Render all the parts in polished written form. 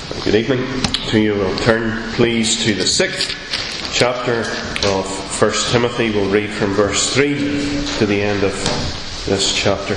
Good evening to you. We'll turn please to the 6th chapter of 1 Timothy. We'll read from verse 3 to the end of this chapter.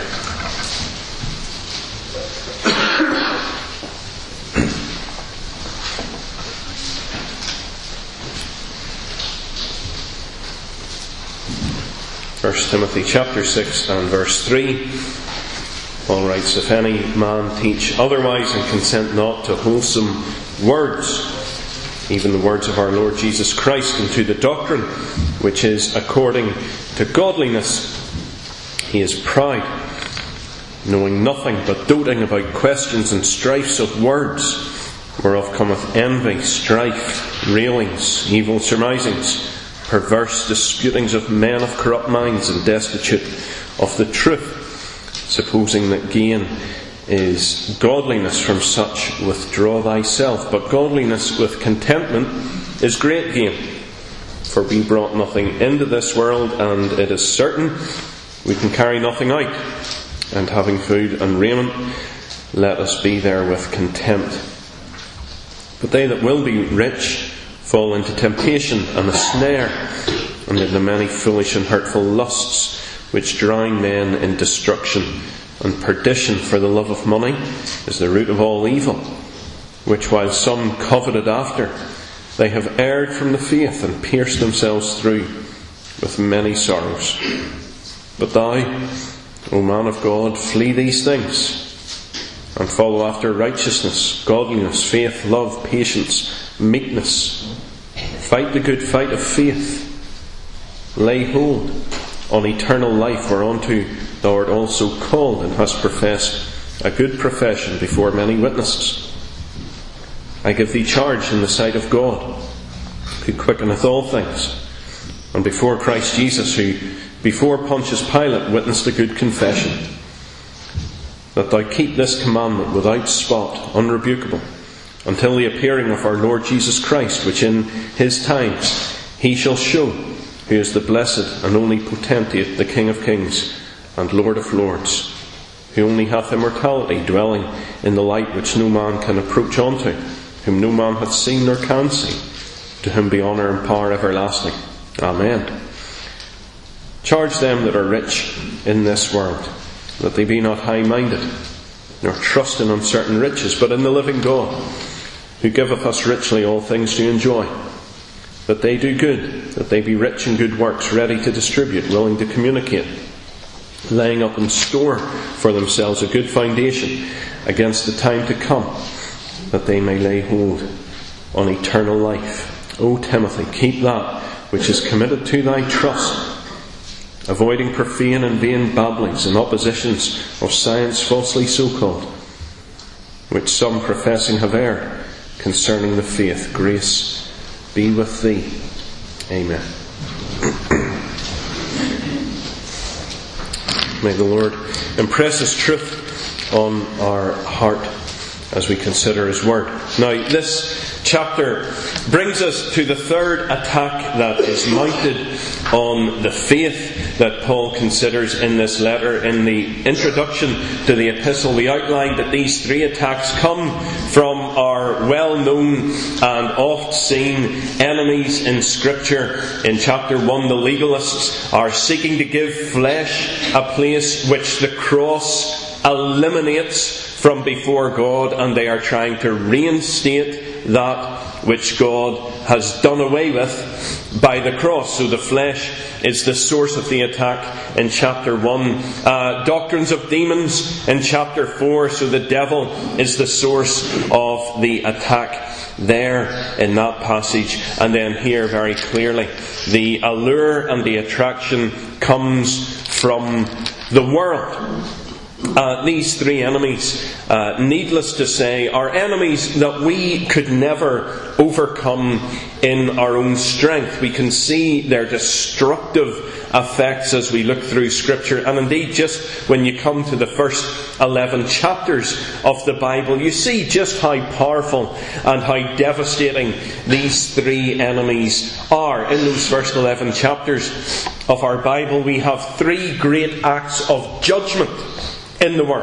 First Timothy chapter 6 and verse 3. Paul writes, "If any man teach otherwise and consent not to wholesome words, even the words of our Lord Jesus Christ, and to the doctrine which is according to godliness, he is proud, knowing nothing but doting about questions and strifes of words, whereof cometh envy, strife, railings, evil surmisings, perverse disputings of men of corrupt minds, and destitute of the truth, supposing that gain is godliness. From such withdraw thyself. But godliness with contentment is great gain. For we brought nothing into this world, and it is certain we can carry nothing out. And having food and raiment, let us be therewith content. But they that will be rich fall into temptation and a snare, and into many foolish and hurtful lusts, which drown men in destruction and perdition. For the love of money is the root of all evil, which while some coveted after, they have erred from the faith and pierced themselves through with many sorrows. But thou, O man of God, flee these things, and follow after righteousness, godliness, faith, love, patience, meekness. Fight the good fight of faith. Lay hold on eternal life, whereunto thou art also called, and hast professed a good profession before many witnesses. I give thee charge in the sight of God, who quickeneth all things, and before Christ Jesus, who before Pontius Pilate witnessed a good confession, that thou keep this commandment without spot, unrebukable, until the appearing of our Lord Jesus Christ, which in his times he shall show, who is the blessed and only potentate, the King of kings and Lord of lords, who only hath immortality, dwelling in the light which no man can approach unto, whom no man hath seen nor can see, to whom be honour and power everlasting. Amen. Charge them that are rich in this world, that they be not high-minded, nor trust in uncertain riches, but in the living God, who giveth us richly all things to enjoy. That they do good, that they be rich in good works, ready to distribute, willing to communicate, laying up in store for themselves a good foundation against the time to come, that they may lay hold on eternal life. O Timothy, keep that which is committed to thy trust, avoiding profane and vain babblings and oppositions of science falsely so called, which some professing have erred concerning the faith. Grace be with thee. Amen. May the Lord impress His truth on our heart as we consider His Word. Now, this chapter brings us to the third attack that is mounted on the faith that Paul considers in this letter. In the introduction to the epistle, we outlined that these three attacks come from our well-known and oft-seen enemies in Scripture. In chapter 1, the legalists are seeking to give flesh a place which the cross eliminates from before God, and they are trying to reinstate that which God has done away with by the cross. So the flesh is the source of the attack in chapter 1. Doctrines of demons in chapter 4. So the devil is the source of the attack there in that passage. And then here very clearly, the allure and the attraction comes from the world. These three enemies, needless to say, are enemies that we could never overcome in our own strength. We can see their destructive effects as we look through Scripture, and indeed just when you come to the first 11 chapters of the Bible, you see just how powerful and how devastating these three enemies are. In those first 11 chapters of our Bible, we have three great acts of judgment in the world.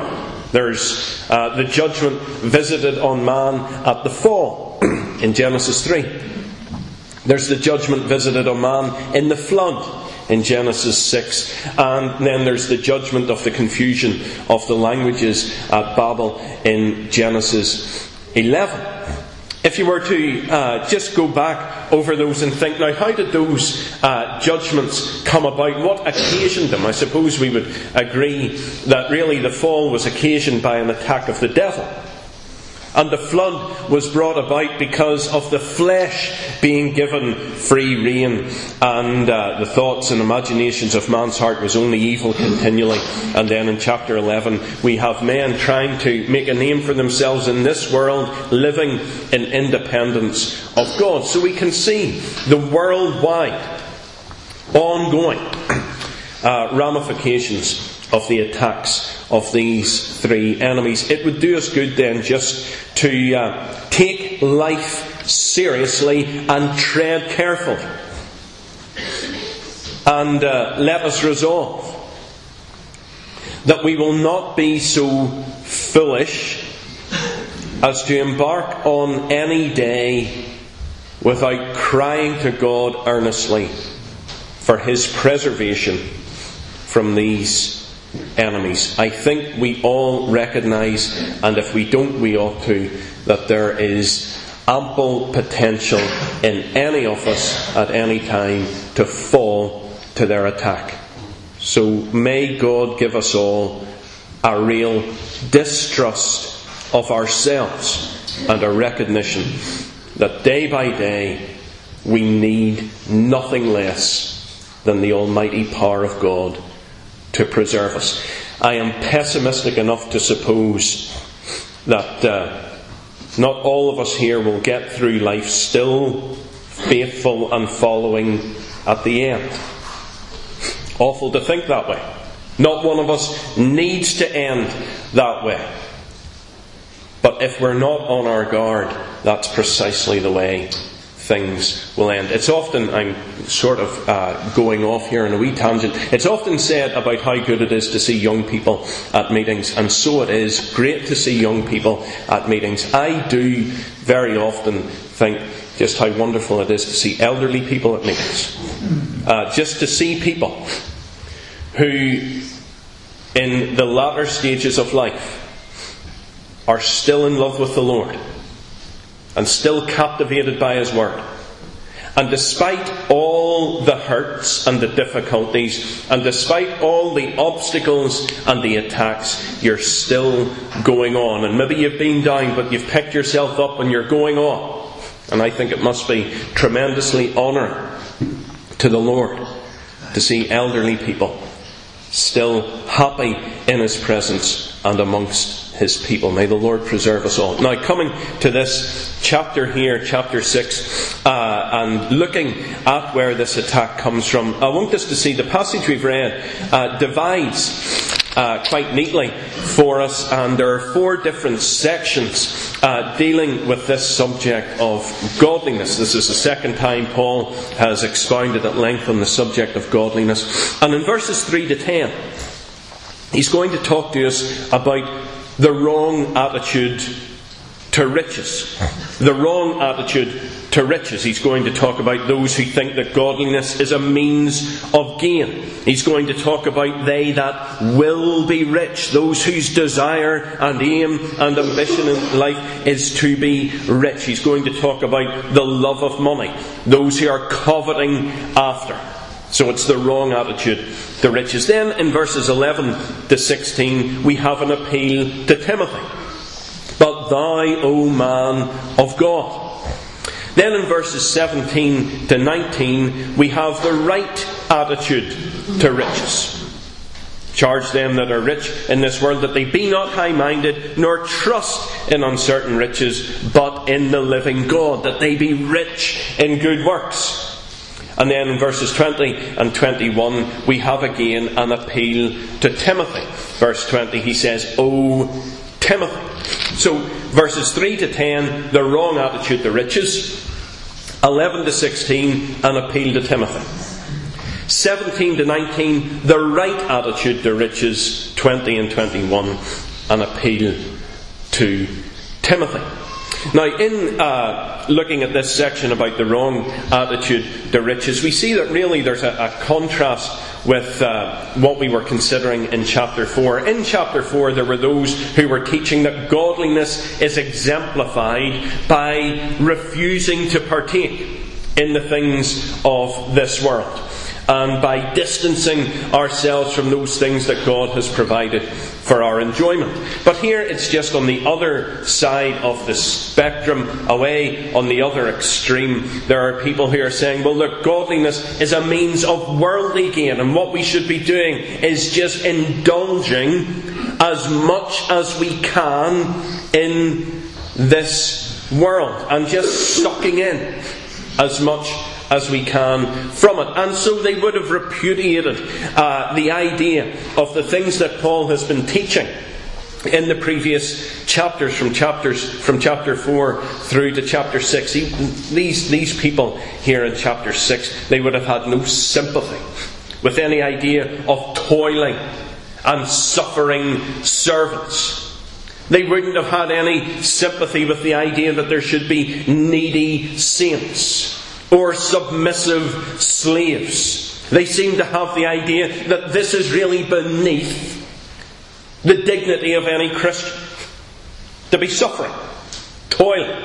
There's the judgment visited on man at the fall in Genesis 3. There's the judgment visited on man in the flood in Genesis 6. And then there's the judgment of the confusion of the languages at Babel in Genesis 11. If you were to just go back over those and think, now how did those judgments come about? What occasioned them? I suppose we would agree that really the fall was occasioned by an attack of the devil. And the flood was brought about because of the flesh being given free rein, and the thoughts and imaginations of man's heart was only evil continually. And then in chapter 11 we have men trying to make a name for themselves in this world, living in independence of God. So we can see the worldwide, ongoing ramifications of the attacks of these three enemies. It would do us good then just to take life seriously and tread carefully. And let us resolve that we will not be so foolish as to embark on any day without crying to God earnestly for His preservation from these enemies. I think we all recognise, and if we don't, we ought to, that there is ample potential in any of us at any time to fall to their attack. So may God give us all a real distrust of ourselves and a recognition that day by day we need nothing less than the almighty power of God to preserve us. I am pessimistic enough to suppose that not all of us here will get through life still faithful and following at the end. Awful to think that way. Not one of us needs to end that way. But if we're not on our guard, that's precisely the way things will end. It's often, I'm sort of going off here on a wee tangent, it's often said about how good it is to see young people at meetings, and so it is great to see young people at meetings. I do very often think just how wonderful it is to see elderly people at meetings. Just to see people who in the latter stages of life are still in love with the Lord and still captivated by His Word. And despite all the hurts and the difficulties, and despite all the obstacles and the attacks, you're still going on. And maybe you've been down, but you've picked yourself up and you're going on. And I think it must be tremendously honouring to the Lord to see elderly people still happy in His presence and amongst His people. May the Lord preserve us all. Now, coming to this chapter here, chapter 6, and looking at where this attack comes from, I want us to see the passage we've read divides quite neatly for us, and there are 4 different sections dealing with this subject of godliness. This is the second time Paul has expounded at length on the subject of godliness. And in verses 3 to 10, he's going to talk to us about the wrong attitude to riches. The wrong attitude to riches. He's going to talk about those who think that godliness is a means of gain. He's going to talk about they that will be rich. Those whose desire and aim and ambition in life is to be rich. He's going to talk about the love of money. Those who are coveting after. So it's the wrong attitude to riches. Then in verses 11 to 16 we have an appeal to Timothy. But thou, O man of God. Then in verses 17 to 19 we have the right attitude to riches. Charge them that are rich in this world that they be not high-minded, nor trust in uncertain riches, but in the living God, that they be rich in good works. And then in verses 20 and 21 we have again an appeal to Timothy. Verse 20 he says, O Timothy. So verses 3 to 10, the wrong attitude to riches. 11 to 16, an appeal to Timothy. 17 to 19, the right attitude to riches. 20 and 21, an appeal to Timothy. Now, in looking at this section about the wrong attitude to riches, we see that really there's a contrast with what we were considering in chapter 4. In chapter 4, there were those who were teaching that godliness is exemplified by refusing to partake in the things of this world, and by distancing ourselves from those things that God has provided for our enjoyment. But here it's just on the other side of the spectrum, away on the other extreme. There are people who are saying, well, look, godliness is a means of worldly gain, and what we should be doing is just indulging as much as we can in this world, and just sucking in as much as we can from it. And so they would have repudiated the idea of the things that Paul has been teaching in the previous chapters, from chapter 4 through to chapter 6. These people here in chapter 6, they would have had no sympathy with any idea of toiling and suffering servants. They wouldn't have had any sympathy with the idea that there should be needy saints or submissive slaves. They seem to have the idea that this is really beneath the dignity of any Christian, to be suffering, toiling,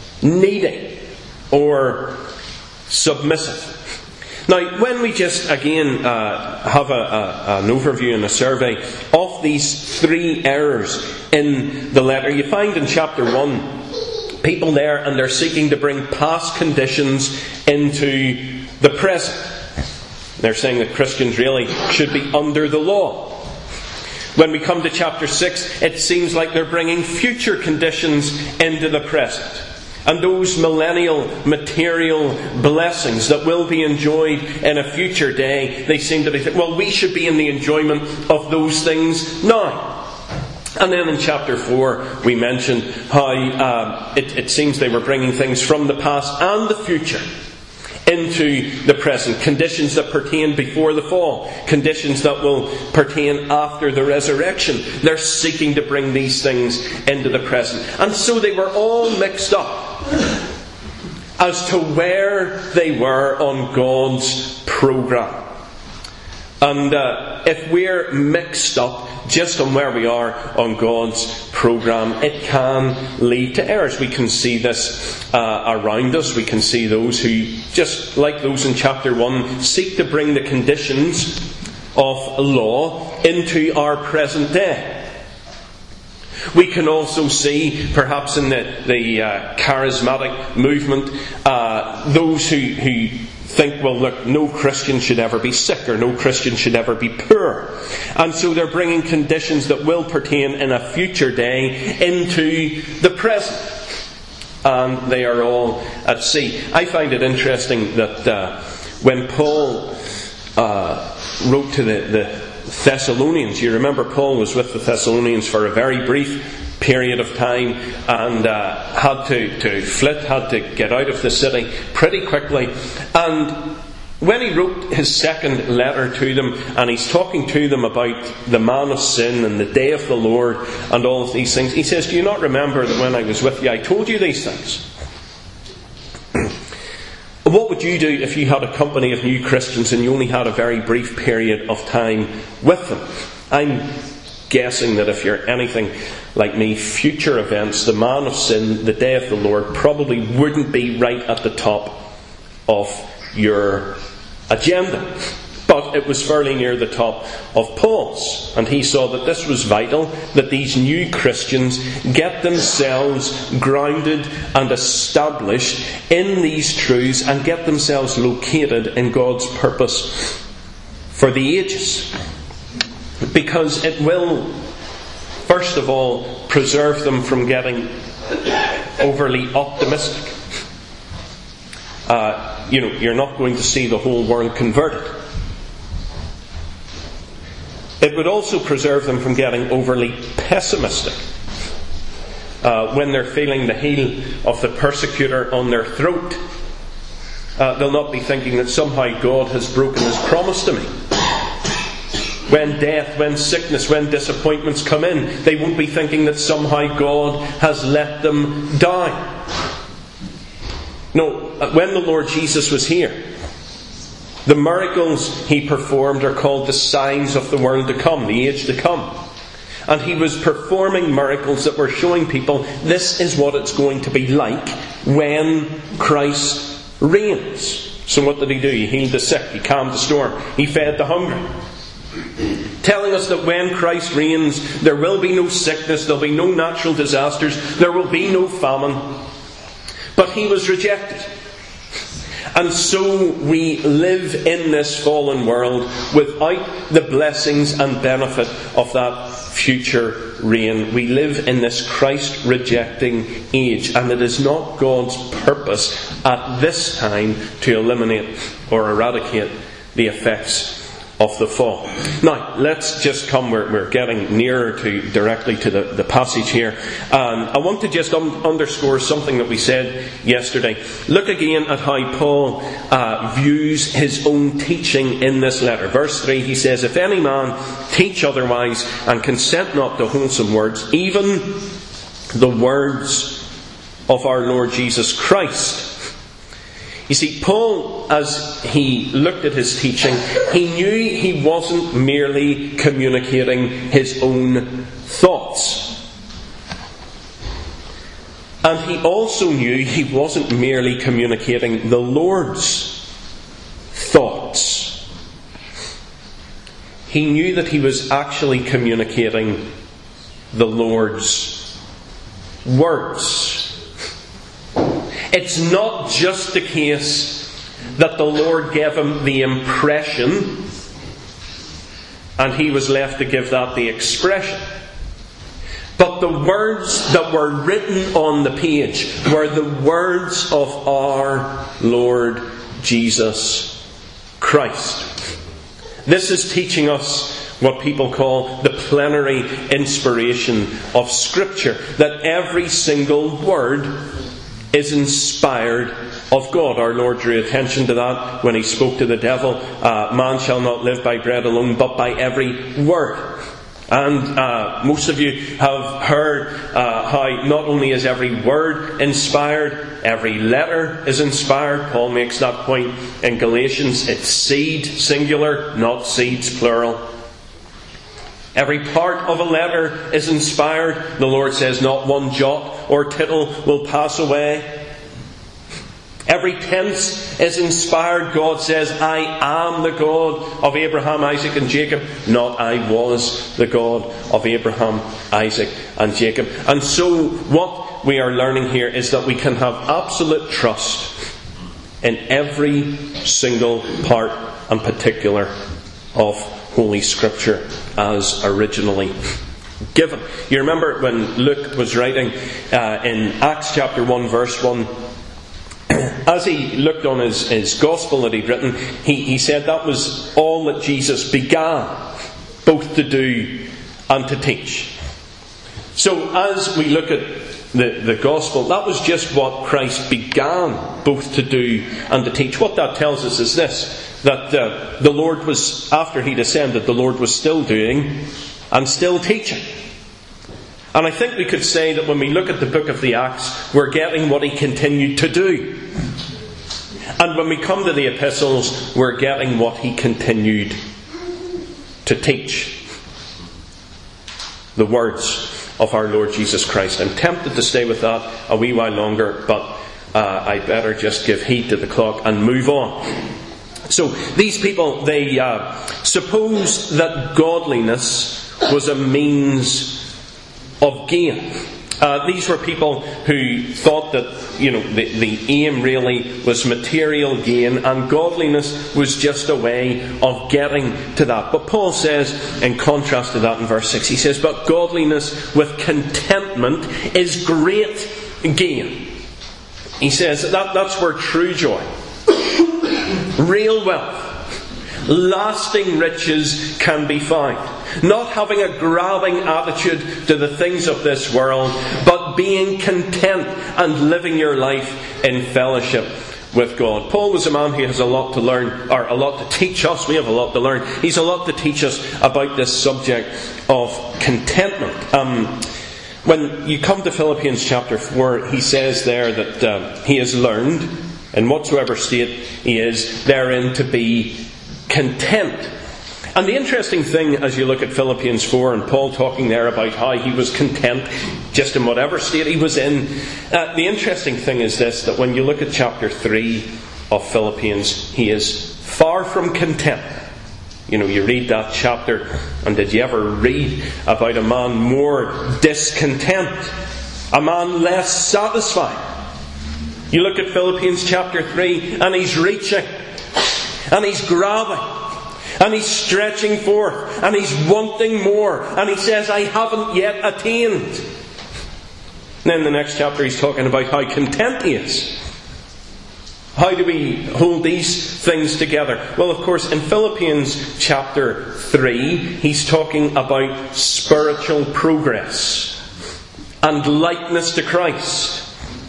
needy, or submissive. Now, when we just again have an overview and a survey of these three errors in the letter, you find in chapter 1 people there, and they're seeking to bring past conditions into the present. They're saying that Christians really should be under the law. When we come to chapter 6, it seems like they're bringing future conditions into the present. And those millennial material blessings that will be enjoyed in a future day, they seem to be thinking, well, we should be in the enjoyment of those things now. And then in chapter 4, we mentioned how it seems they were bringing things from the past and the future into the present. Conditions that pertain before the fall. Conditions that will pertain after the resurrection. They're seeking to bring these things into the present. And so they were all mixed up as to where they were on God's program. And if we're mixed up just on where we are on God's program, it can lead to errors. We can see this around us. We can see those who, just like those in chapter 1, seek to bring the conditions of law into our present day. We can also see, perhaps in the charismatic movement, those who think, well, look, no Christian should ever be sick, or no Christian should ever be poor. And so they're bringing conditions that will pertain in a future day into the present. And they are all at sea. I find it interesting that when Paul wrote to the Thessalonians, you remember Paul was with the Thessalonians for a very brief period of time, and had to flit, had to get out of the city pretty quickly. And when he wrote his second letter to them, and he's talking to them about the man of sin and the day of the Lord and all of these things, he says, do you not remember that when I was with you I told you these things? What would you do if you had a company of new Christians and you only had a very brief period of time with them? I'm guessing that if you're anything like me, future events, the man of sin, the day of the Lord, probably wouldn't be right at the top of your agenda. But it was fairly near the top of Paul's. And he saw that this was vital, that these new Christians get themselves grounded and established in these truths, and get themselves located in God's purpose for the ages. Because it will, first of all, preserve them from getting overly optimistic. You're not going to see the whole world converted. It would also preserve them from getting overly pessimistic. When they're feeling the heel of the persecutor on their throat, they'll not be thinking that somehow God has broken his promise to me. when death, when sickness, when disappointments come in, they won't be thinking that somehow God has let them down. No, when the Lord Jesus was here, the miracles He performed are called the signs of the world to come, the age to come. And He was performing miracles that were showing people this is what it's going to be like when Christ reigns. So what did He do? He healed the sick, He calmed the storm, He fed the hungry. Telling us that when Christ reigns, there will be no sickness, there will be no natural disasters, there will be no famine. But He was rejected. And so we live in this fallen world without the blessings and benefit of that future reign. We live in this Christ-rejecting age, and it is not God's purpose at this time to eliminate or eradicate the effects of the fall. Now, let's just come, we're getting nearer directly to the passage here. I want to just underscore something that we said yesterday. Look again at how Paul views his own teaching in this letter. Verse 3, he says, "If any man teach otherwise and consent not to wholesome words, even the words of our Lord Jesus Christ." You see, Paul, as he looked at his teaching, he knew he wasn't merely communicating his own thoughts. And he also knew he wasn't merely communicating the Lord's thoughts. He knew that he was actually communicating the Lord's words. It's not just the case that the Lord gave him the impression and he was left to give that the expression. But the words that were written on the page were the words of our Lord Jesus Christ. This is teaching us what people call the plenary inspiration of Scripture, that every single word is inspired of God. Our Lord drew attention to that when He spoke to the devil. Man shall not live by bread alone, but by every word. And most of you have heard how not only is every word inspired, every letter is inspired. Paul makes that point in Galatians. It's seed, singular, not seeds, plural. Every part of a letter is inspired. The Lord says not one jot or tittle will pass away. Every tense is inspired. God says, I am the God of Abraham, Isaac and Jacob. Not I was the God of Abraham, Isaac and Jacob. And so what we are learning here is that we can have absolute trust in every single part and particular of Holy Scripture as originally given. You remember when Luke was writing in Acts chapter 1 verse 1, as he looked on his gospel that he'd written, he said that was all that Jesus began both to do and to teach. So as we look at the gospel, that was just what Christ began both to do and to teach. What that tells us is this, that the Lord was, after He descended, the Lord was still doing and still teaching. And I think we could say that when we look at the book of the Acts, we're getting what He continued to do. And when we come to the epistles, we're getting what He continued to teach. The words of our Lord Jesus Christ. I'm tempted to stay with that a wee while longer, but I better just give heed to the clock and move on. So these people, they suppose that godliness was a means of gain. These were people who thought that, the aim really was material gain, and godliness was just a way of getting to that. But Paul says, in contrast to that in verse 6, he says, but godliness with contentment is great gain. He says that's where true joy, real wealth, lasting riches can be found. Not having a grabbing attitude to the things of this world, but being content and living your life in fellowship with God. Paul was a man who has a lot to learn, or a lot to teach us. We have a lot to learn. He's a lot to teach us about this subject of contentment. When you come to Philippians chapter 4, he says there that he has learned, in whatsoever state he is, therein to be content. And the interesting thing as you look at Philippians 4 and Paul talking there about how he was content just in whatever state he was in, the interesting thing is this, that when you look at chapter 3 of Philippians, he is far from content. You know, you read that chapter, and did you ever read about a man more discontent? A man less satisfied? You look at Philippians chapter 3, and he's reaching, and he's grabbing, and he's stretching forth, and he's wanting more, and he says, I haven't yet attained. And then the next chapter he's talking about how content he is. How do we hold these things together? Well, of course, in Philippians chapter 3, he's talking about spiritual progress and likeness to Christ.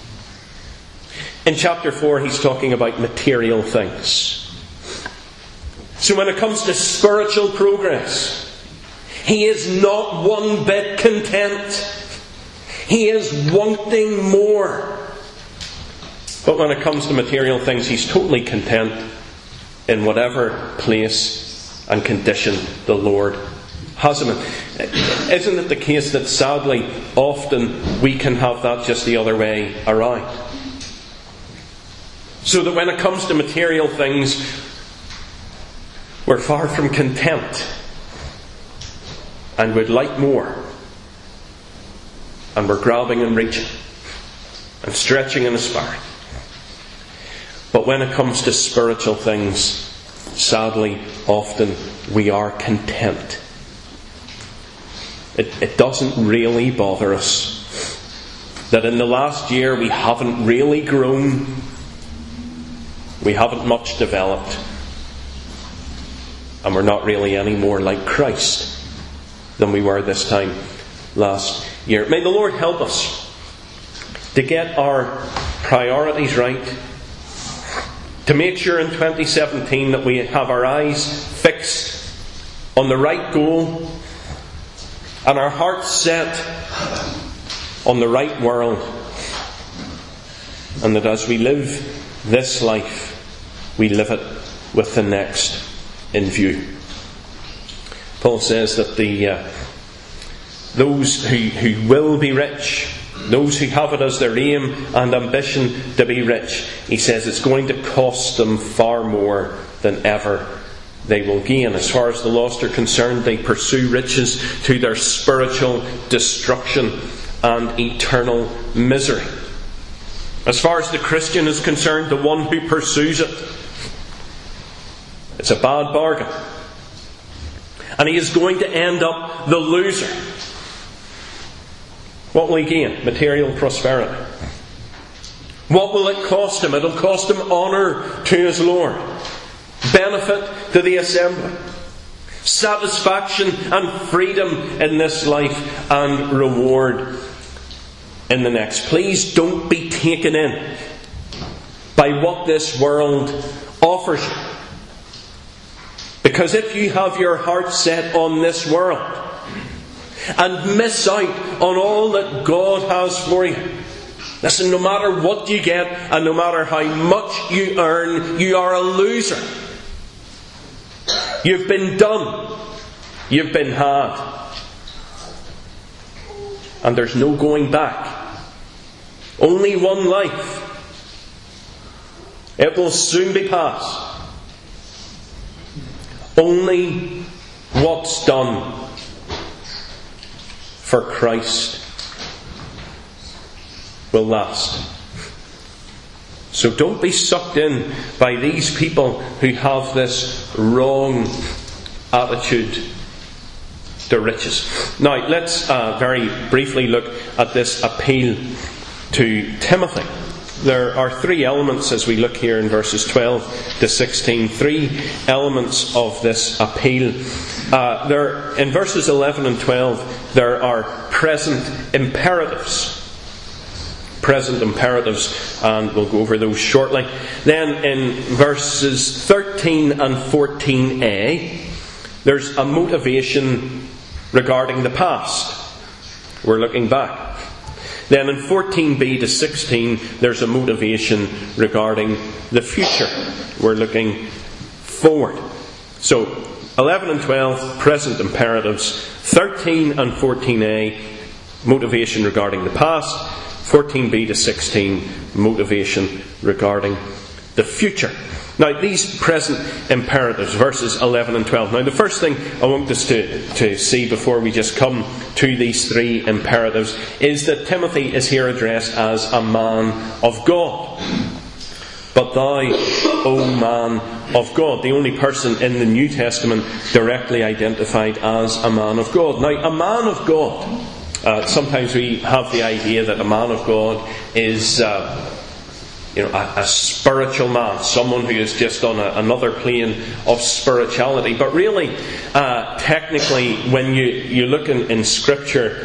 In chapter 4, he's talking about material things. So when it comes to spiritual progress, he is not one bit content. He is wanting more. But when it comes to material things, he's totally content in whatever place and condition the Lord has him in. Isn't it the case that sadly, often we can have that just the other way around? So that when it comes to material things, we're far from content and would like more, and we're grabbing and reaching and stretching and aspiring. But when it comes to spiritual things, sadly, often we are content. It doesn't really bother us that in the last year we haven't really grown, we haven't much developed, and we're not really any more like Christ than we were this time last year. May the Lord help us to get our priorities right, to make sure in 2017 that we have our eyes fixed on the right goal and our hearts set on the right world, and that as we live this life, we live it with the next in view. Paul says that those who will be rich, those who have it as their aim and ambition to be rich, he says it's going to cost them far more than ever they will gain. As far as the lost are concerned, they pursue riches to their spiritual destruction and eternal misery. As far as the Christian is concerned, the one who pursues it, it's a bad bargain. And he is going to end up the loser. What will he gain? Material prosperity. What will it cost him? It'll cost him honour to his Lord, benefit to the assembly, satisfaction and freedom in this life, and reward in the next. Please don't be taken in by what this world offers you. Because if you have your heart set on this world and miss out on all that God has for you, listen, no matter what you get and no matter how much you earn, you are a loser. You've been done. You've been had. And there's no going back. Only one life. It will soon be past. Only what's done for Christ will last. So don't be sucked in by these people who have this wrong attitude to riches. Now, let's very briefly look at this appeal to Timothy. There are three elements as we look here in verses 12 to 16. Three elements of this appeal. In verses 11 and 12, there are present imperatives. present imperatives, and we'll go over those shortly. Then in verses 13 and 14a, there's a motivation regarding the past. We're looking back. Then in 14b to 16, there's a motivation regarding the future. We're looking forward. So 11 and 12, present imperatives. 13 and 14a, motivation regarding the past. 14b to 16, motivation regarding the future. Now, these present imperatives, verses 11 and 12. Now, the first thing I want us to see before we just come to these three imperatives is that Timothy is here addressed as a man of God. But thou, O man of God, the only person in the New Testament directly identified as a man of God. Now, a man of God, sometimes we have the idea that a man of God is a spiritual man, someone who is just on another plane of spirituality. But really, technically, when you look in Scripture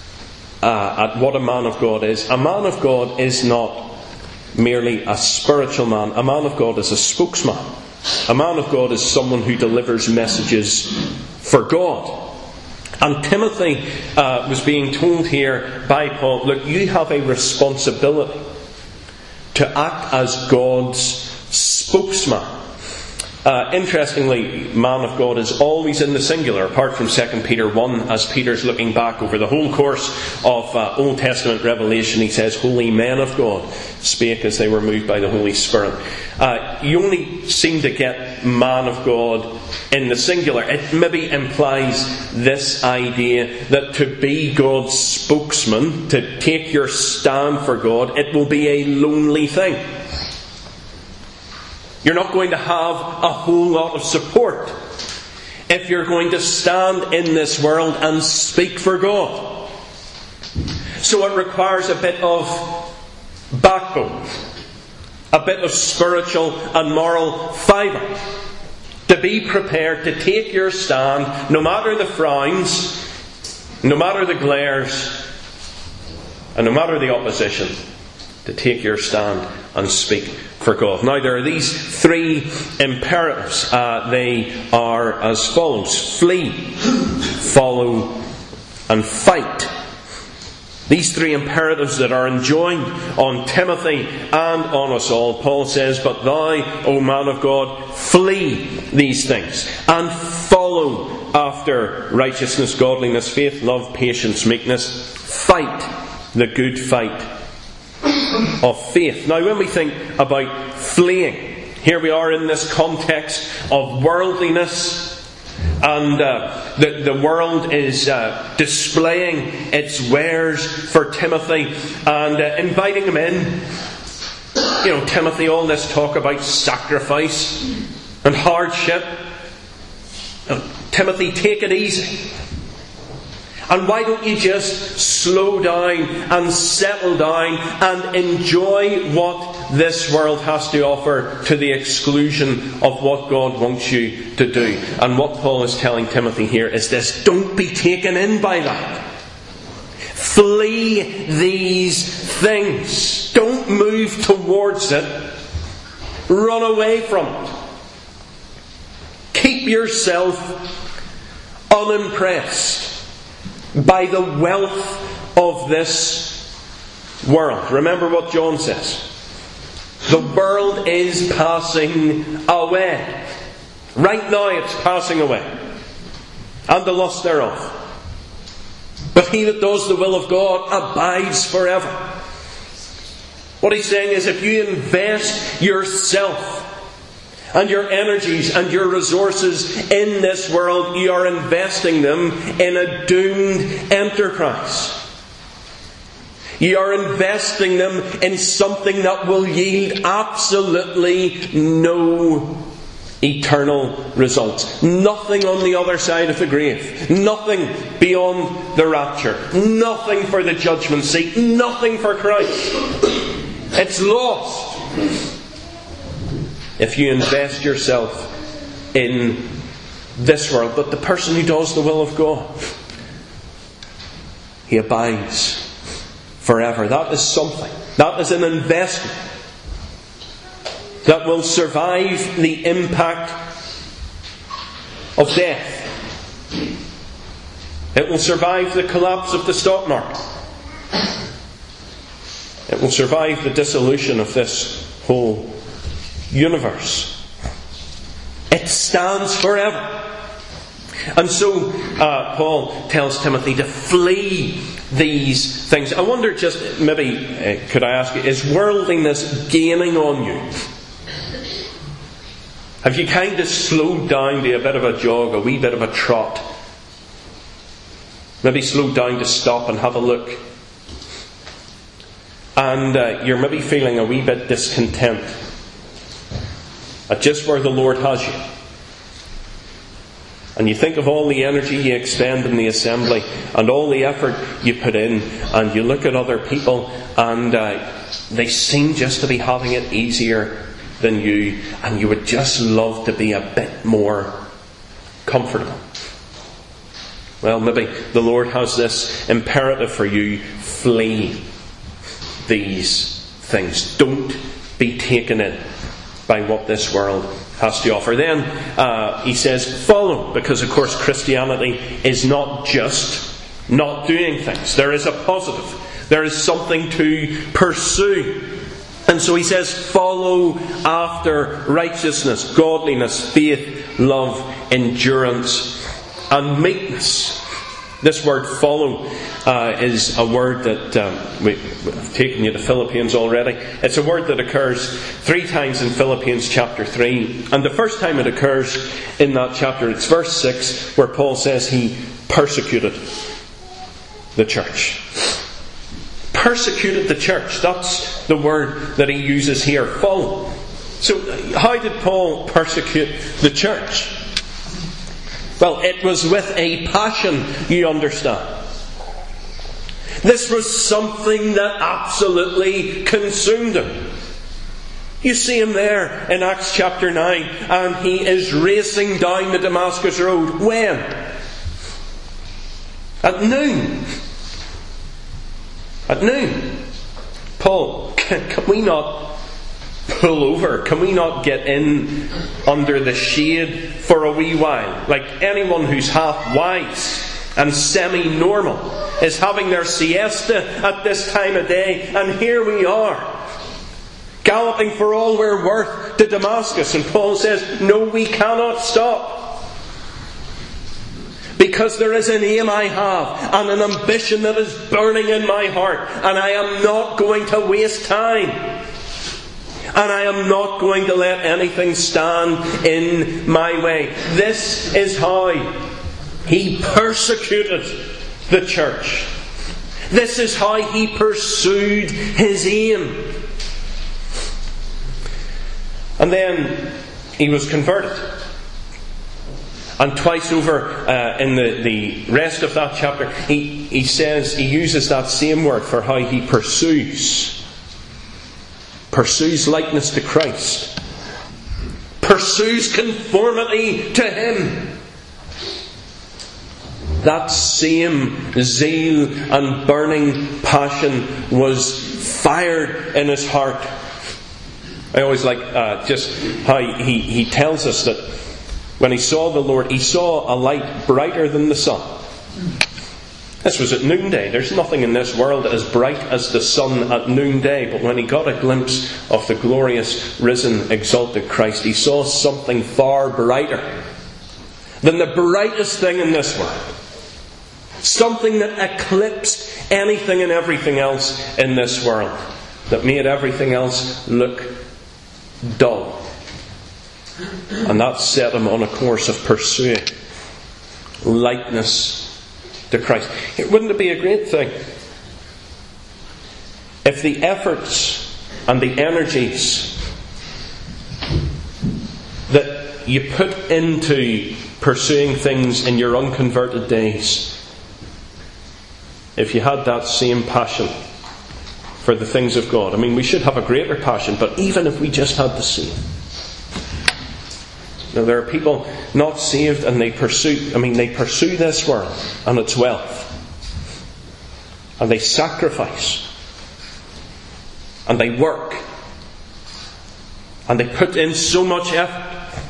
at what a man of God is, a man of God is not merely a spiritual man. A man of God is a spokesman. A man of God is someone who delivers messages for God. And Timothy was being told here by Paul, look, you have a responsibility to act as God's spokesman. Interestingly, man of God is always in the singular, apart from 2 Peter 1, as Peter's looking back over the whole course of Old Testament revelation. He says, holy men of God spake as they were moved by the Holy Spirit. You only seem to get man of God in the singular. It maybe implies this idea that to be God's spokesman, to take your stand for God, it will be a lonely thing. You're not going to have a whole lot of support if you're going to stand in this world and speak for God. So it requires a bit of backbone, a bit of spiritual and moral fibre, to be prepared to take your stand, no matter the frowns, no matter the glares, and no matter the opposition, to take your stand and speak for God. Now, there are these three imperatives. They are as follows: flee, follow, and fight. These three imperatives that are enjoined on Timothy and on us all. Paul says, but thou, O man of God, flee these things and follow after righteousness, godliness, faith, love, patience, meekness. Fight the good fight of faith. Now, when we think about fleeing, here we are in this context of worldliness, and the world is displaying its wares for Timothy and inviting him in. You know, Timothy, all this talk about sacrifice and hardship. Timothy, take it easy. And why don't you just slow down and settle down and enjoy what this world has to offer to the exclusion of what God wants you to do? And what Paul is telling Timothy here is this: don't be taken in by that. Flee these things. Don't move towards it. Run away from it. Keep yourself unimpressed by the wealth of this world. Remember what John says. The world is passing away. Right now it's passing away. And the lust thereof. But he that does the will of God abides forever. What he's saying is, if you invest yourself and your energies and your resources in this world, you are investing them in a doomed enterprise. You are investing them in something that will yield absolutely no eternal results. Nothing on the other side of the grave. Nothing beyond the rapture. Nothing for the judgment seat. Nothing for Christ. It's lost if you invest yourself in this world. But the person who does the will of God, he abides forever. That is something That is an investment that will survive the impact of death. It will survive the collapse of the stock market. It will survive the dissolution of this whole universe. It stands forever. And so Paul tells Timothy to flee these things. I wonder, just maybe, could I ask you, is worldliness gaining on you? Have you kind of slowed down to a bit of a jog, a wee bit of a trot? Maybe slowed down to stop and have a look. And you're maybe feeling a wee bit discontent at just where the Lord has you. And you think of all the energy you expend in the assembly and all the effort you put in, and you look at other people and they seem just to be having it easier than you, and you would just love to be a bit more comfortable. Well, maybe the Lord has this imperative for you: flee these things. Don't be taken in by what this world has to offer. Then he says, follow, because of course Christianity is not just not doing things. There is a positive. There is something to pursue. And so he says, follow after righteousness, godliness, faith, love, endurance, and meekness. This word follow is a word that we've taken you to Philippians already. It's a word that occurs 3 times in Philippians chapter 3. And the first time it occurs in that chapter, it's verse 6, where Paul says he persecuted the church. Persecuted the church. That's the word that he uses here. Follow. So how did Paul persecute the church? Well, it was with a passion, you understand. This was something that absolutely consumed him. You see him there in Acts chapter 9, and he is racing down the Damascus road. When? At noon. At noon. Paul, can we not pull over? Can we not get in under the shade for a wee while? Like anyone who's half wise and semi-normal is having their siesta at this time of day, and here we are, galloping for all we're worth to Damascus. And Paul says, no, we cannot stop. Because there is an aim I have and an ambition that is burning in my heart, and I am not going to waste time. And I am not going to let anything stand in my way. This is how he persecuted the church. This is how he pursued his aim. And then he was converted. And twice over in the rest of that chapter, he says, he uses that same word for how he pursues. Pursues likeness to Christ. Pursues conformity to Him. That same zeal and burning passion was fired in his heart. I always like just how he tells us that when he saw the Lord, he saw a light brighter than the sun. This was at noonday. There's nothing in this world as bright as the sun at noonday. But when he got a glimpse of the glorious, risen, exalted Christ, he saw something far brighter than the brightest thing in this world. Something that eclipsed anything and everything else in this world. That made everything else look dull. And that set him on a course of pursuing likeness to Christ. Wouldn't it be a great thing if the efforts and the energies that you put into pursuing things in your unconverted days, if you had that same passion for the things of God? I mean, we should have a greater passion, but even if we just had the same. Now, there are people not saved and they pursue this world and its wealth. And they sacrifice and they work, and they put in so much effort.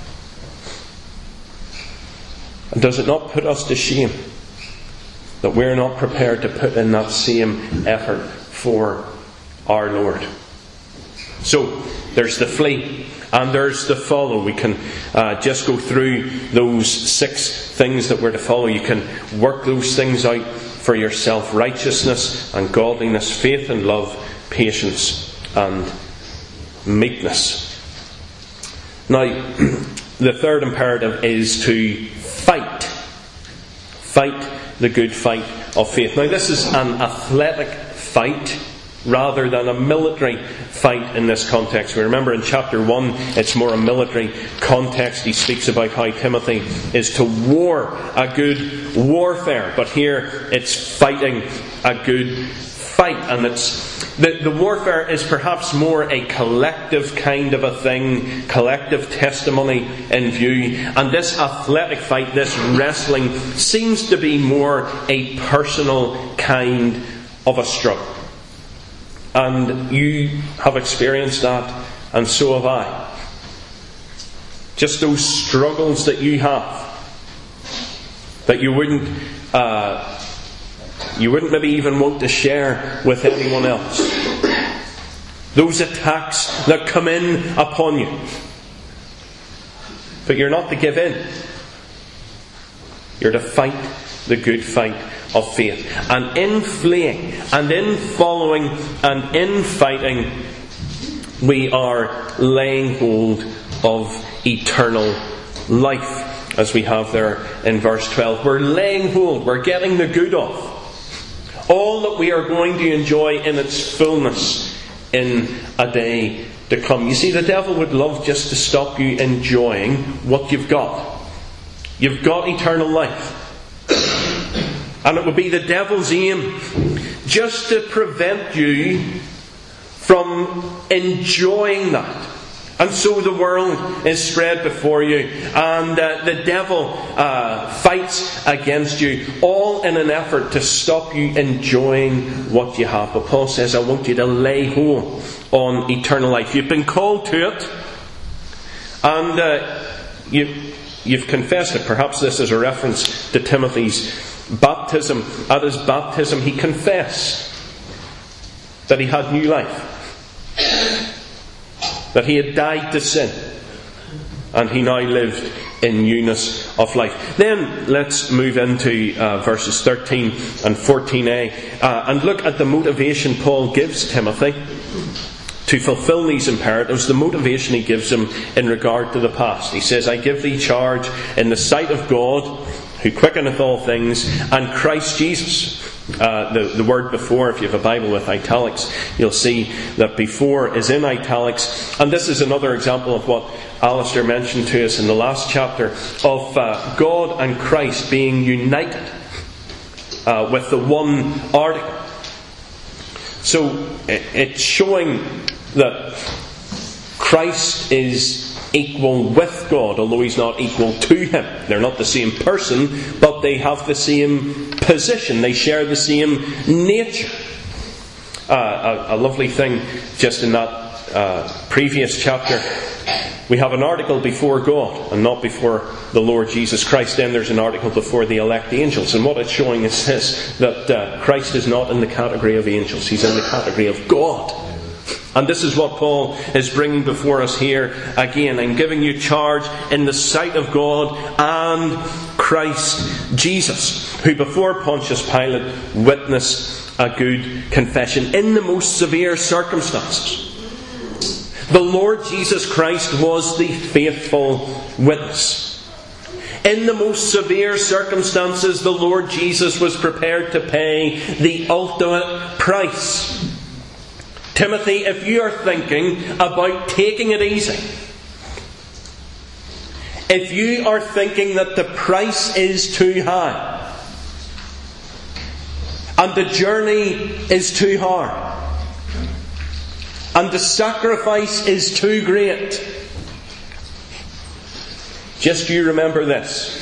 And does it not put us to shame that we're not prepared to put in that same effort for our Lord? So, there's the flee and there's the follow. We can just go through those 6 things that we're to follow. You can work those things out for yourself: righteousness and godliness, faith and love, patience and meekness. Now, the third imperative is to fight. Fight the good fight of faith. Now, this is an athletic fight rather than a military fight in this context. We remember in chapter 1, it's more a military context. He speaks about how Timothy is to war a good warfare. But here it's fighting a good fight. And it's the warfare is perhaps more a collective kind of a thing, collective testimony in view. And this athletic fight, this wrestling, seems to be more a personal kind of a struggle. And you have experienced that, and so have I. Just those struggles that you have, that you wouldn't maybe even want to share with anyone else. Those attacks that come in upon you. But you're not to give in. You're to fight the good fight of faith. And in fleeing, and in following, and in fighting, we are laying hold of eternal life, as we have there in verse 12. We're laying hold, we're getting the good of all that we are going to enjoy in its fullness in a day to come. You see, the devil would love just to stop you enjoying what you've got. You've got eternal life. And it would be the devil's aim just to prevent you from enjoying that. And so the world is spread before you, and the devil fights against you, all in an effort to stop you enjoying what you have. But Paul says, I want you to lay hold on eternal life. You've been called to it, and you've confessed it. Perhaps this is a reference to Timothy's baptism. At his baptism, he confessed that he had new life, that he had died to sin, and he now lived in newness of life. Then let's move into verses 13 and 14a and look at the motivation Paul gives Timothy to fulfill these imperatives. The motivation he gives him in regard to the past. He says, I give thee charge in the sight of God, who quickeneth all things, and Christ Jesus. The word before, if you have a Bible with italics, you'll see that before is in italics. And this is another example of what Alistair mentioned to us in the last chapter, of God and Christ being united with the one article. So it's showing that Christ is equal with God, although He's not equal to Him. They're not the same person, but they have the same position. They share the same nature. A lovely thing just in that previous chapter, we have an article before God and not before the Lord Jesus Christ. Then there's an article before the elect angels. And what it's showing is this, that Christ is not in the category of angels. He's in the category of God. And this is what Paul is bringing before us here again. I'm giving you charge in the sight of God and Christ Jesus, who before Pontius Pilate witnessed a good confession in the most severe circumstances. The Lord Jesus Christ was the faithful witness. In the most severe circumstances, the Lord Jesus was prepared to pay the ultimate price. Timothy, if you are thinking about taking it easy, if you are thinking that the price is too high and the journey is too hard and the sacrifice is too great, just you remember this.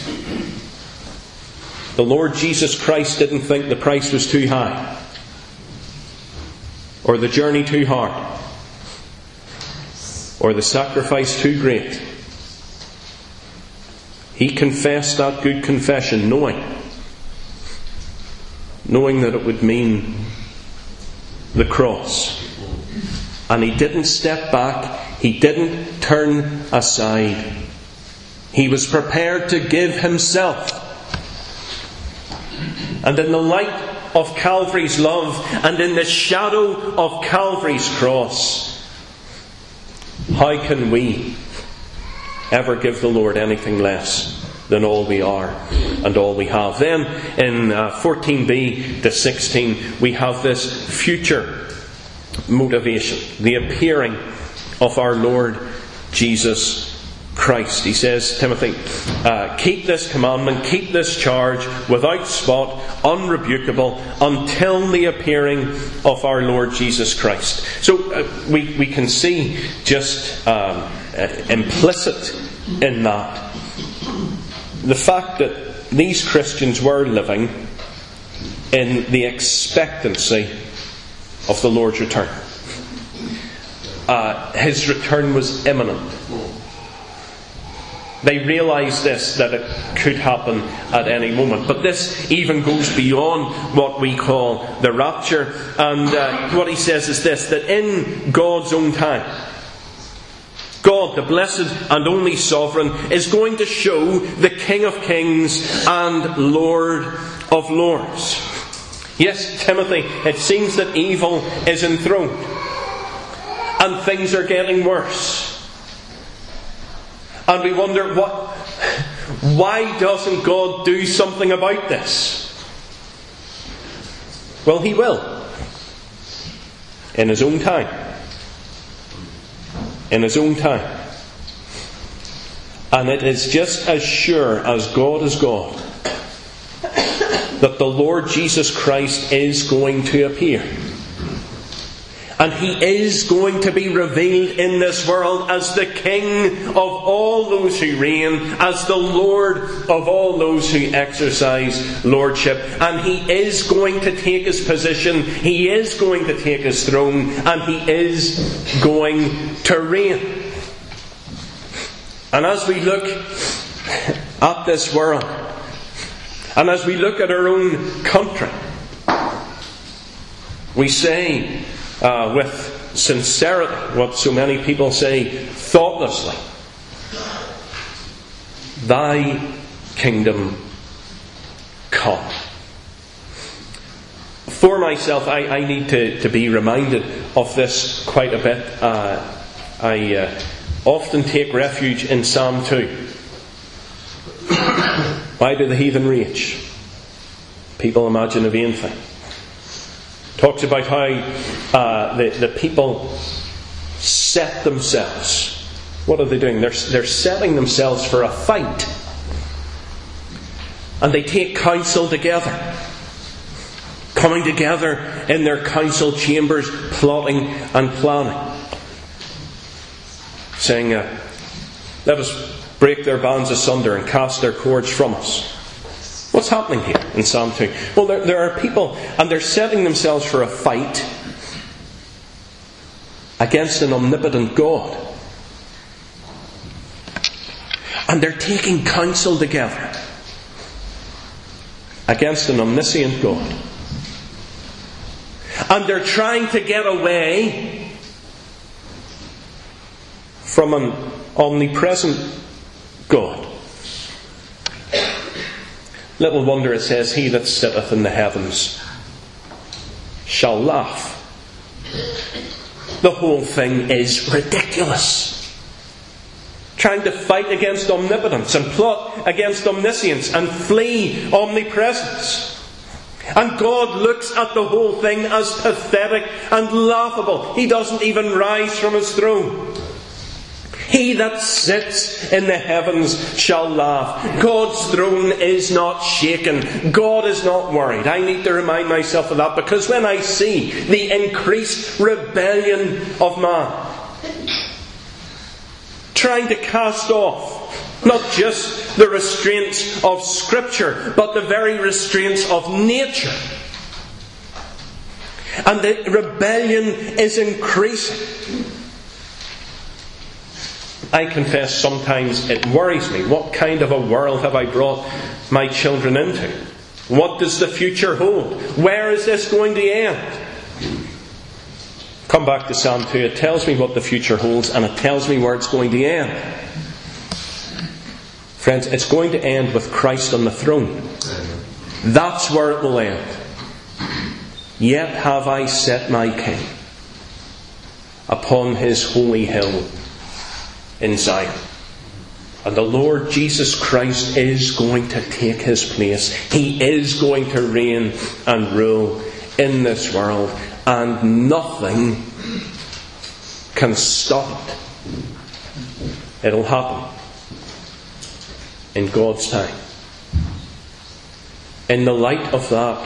The Lord Jesus Christ didn't think the price was too high or the journey too hard. or the sacrifice too great. He confessed that good confession knowing that it would mean the cross. And he didn't step back. He didn't turn aside. He was prepared to give himself. And in the light of Calvary's love and in the shadow of Calvary's cross, how can we ever give the Lord anything less than all we are and all we have? Then in 14b to 16 we have this future motivation, the appearing of our Lord Jesus Christ. He says, Timothy, keep this commandment, keep this charge without spot, unrebukable, until the appearing of our Lord Jesus Christ. So we can see just implicit in that the fact that these Christians were living in the expectancy of the Lord's return. His return was imminent. They realised this, that it could happen at any moment. But this even goes beyond what we call the rapture. And what he says is this, that in God's own time, God, the blessed and only sovereign, is going to show the King of Kings and Lord of Lords. Yes, Timothy, it seems that evil is enthroned. And things are getting worse. And we wonder, why doesn't God do something about this? Well, He will. In His own time. In His own time. And it is just as sure as God is God that the Lord Jesus Christ is going to appear. And He is going to be revealed in this world as the King of all those who reign, as the Lord of all those who exercise lordship. And He is going to take His position, He is going to take His throne, and He is going to reign. And as we look at this world, and as we look at our own country, we say, with sincerity, what so many people say thoughtlessly, Thy kingdom come. For myself, I need to be reminded of this quite a bit. I often take refuge in Psalm 2. Why do the heathen rage? People imagine a vain thing. Talks about how the people set themselves. What are they doing? They're setting themselves for a fight. And they take counsel together. Coming together in their council chambers, plotting and planning. Saying, let us break their bands asunder and cast their cords from us. What's happening here in Psalm 2? Well, there are people, and they're setting themselves for a fight against an omnipotent God. And they're taking counsel together against an omniscient God. And they're trying to get away from an omnipresent God. Little wonder it says, He that sitteth in the heavens shall laugh. The whole thing is ridiculous. Trying to fight against omnipotence and plot against omniscience and flee omnipresence. And God looks at the whole thing as pathetic and laughable. He doesn't even rise from His throne. He that sits in the heavens shall laugh. God's throne is not shaken. God is not worried. I need to remind myself of that, because when I see the increased rebellion of man, trying to cast off not just the restraints of Scripture, but the very restraints of nature, and the rebellion is increasing. I confess sometimes it worries me. What kind of a world have I brought my children into? What does the future hold? Where is this going to end? Come back to Psalm 2. It tells me what the future holds, and it tells me where it's going to end. Friends, it's going to end with Christ on the throne. That's where it will end. Yet have I set my King upon his holy hill in Zion. And the Lord Jesus Christ is going to take his place. He is going to reign and rule in this world. And nothing can stop it. It'll happen in God's time. In the light of that,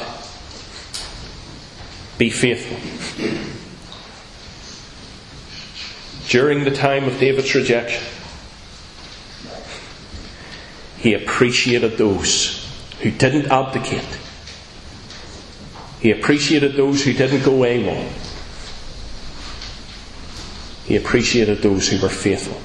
be faithful. During the time of David's rejection, he appreciated those who didn't abdicate. He appreciated those who didn't go AWOL. He appreciated those who were faithful.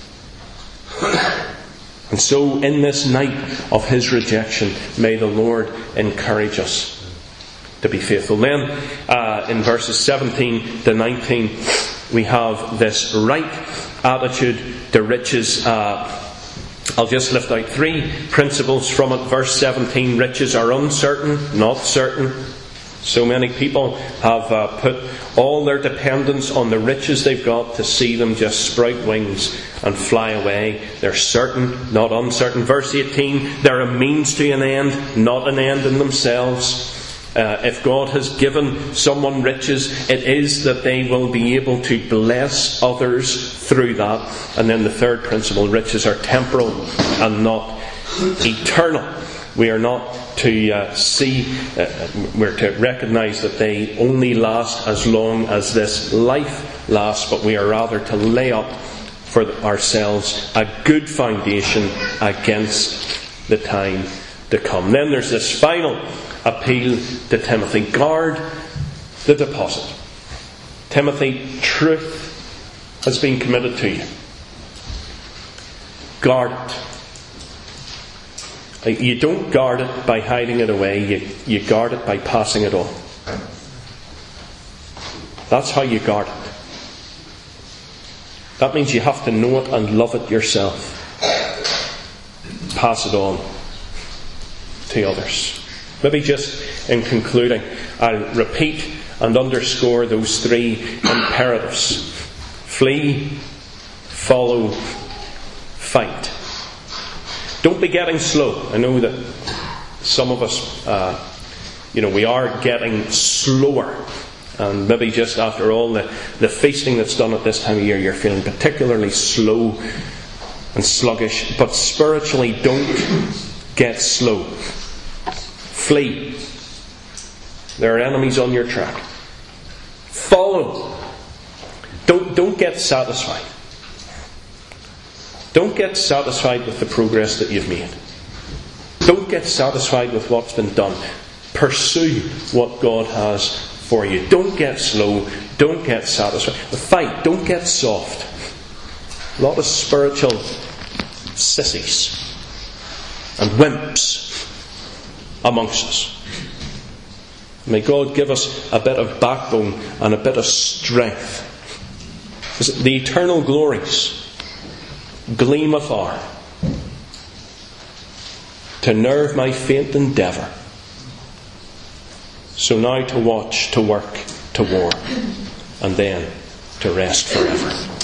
And so in this night of his rejection, may the Lord encourage us to be faithful. Then in verses 17 to 19 we have this right attitude to riches. I'll just lift out 3 principles from it. Verse 17, riches are uncertain, not certain. So many people have put all their dependence on the riches they've got to see them just sprout wings and fly away. They're certain, not uncertain. Verse 18, they're a means to an end, not an end in themselves. If God has given someone riches, it is that they will be able to bless others through that. And then the third principle, riches are temporal and not eternal. We are not to we're to recognise that they only last as long as this life lasts, but we are rather to lay up for ourselves a good foundation against the time to come. Then there's this final appeal to Timothy. Guard the deposit. Timothy, truth has been committed to you. Guard it. You don't guard it by hiding it away. You guard it by passing it on. That's how you guard it. That means you have to know it and love it yourself. Pass it on to others. Maybe just in concluding, I'll repeat and underscore those 3 imperatives. Flee, follow, fight. Don't be getting slow. I know that some of us, we are getting slower. And maybe just after all the feasting that's done at this time of year, you're feeling particularly slow and sluggish. But spiritually, don't get slow. Flee. There are enemies on your track. Follow. Don't get satisfied. Don't get satisfied with the progress that you've made. Don't get satisfied with what's been done. Pursue what God has for you. Don't get slow. Don't get satisfied. Fight. Don't get soft. A lot of spiritual sissies and wimps amongst us. May God give us a bit of backbone and a bit of strength. The eternal glories gleam afar to nerve my faint endeavour. So now to watch, to work, to war, and then to rest forever.